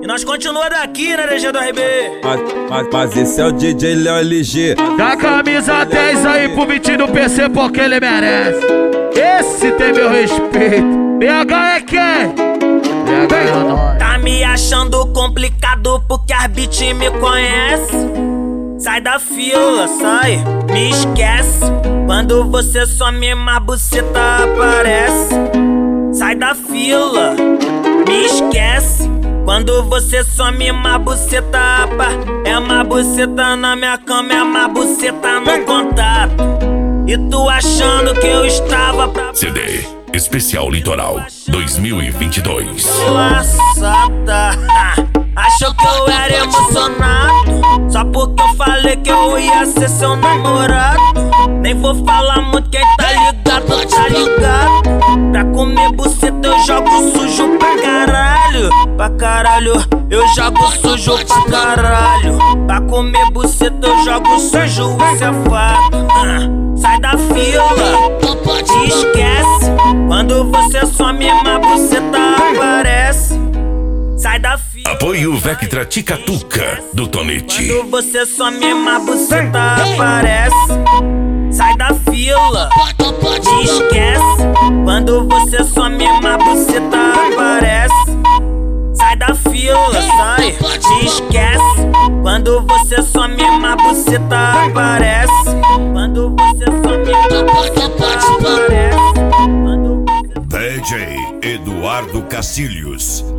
E nós continua daqui, né, DG do RB? Mas esse é o DJ Léo LG. Dá camisa 10 aí pro Vitinho do PC porque ele merece. Esse tem meu respeito. BH é quem? BH é nós. Tá me achando complicado porque as beat me conhece? Sai da fila, sai, me esquece. Quando você some, mais buceta aparece. Sai da fila, me esquece. Quando você some, mais buceta é uma buceta na minha cama, é uma buceta no contato. E tu achando que eu estava pra CD Especial Litoral 2022. Laçada, achou que eu era emocionado só porque eu falei que eu ia ser seu namorado. Nem vou falar muito, quem tá ligado, tá ligado. Pra comer buceta eu jogo sujo pra caralho. Pra caralho, eu jogo sujo pra caralho. Pra comer buceta eu jogo sujo, isso é fato. Sai da fila, te esquece. Quando você some, uma buceta aparece. Sai da fila. Apoio Vectra Ticatuca do Tonete. Quando você some, uma buceta aparece. Sai da fila, te esquece. Quando você some, uma buceta aparece. Sai da fila, sai, te esquece. Quando você some, uma buceta aparece. Quando você some, uma buceta aparece. DJ Eduardo Cacilhos.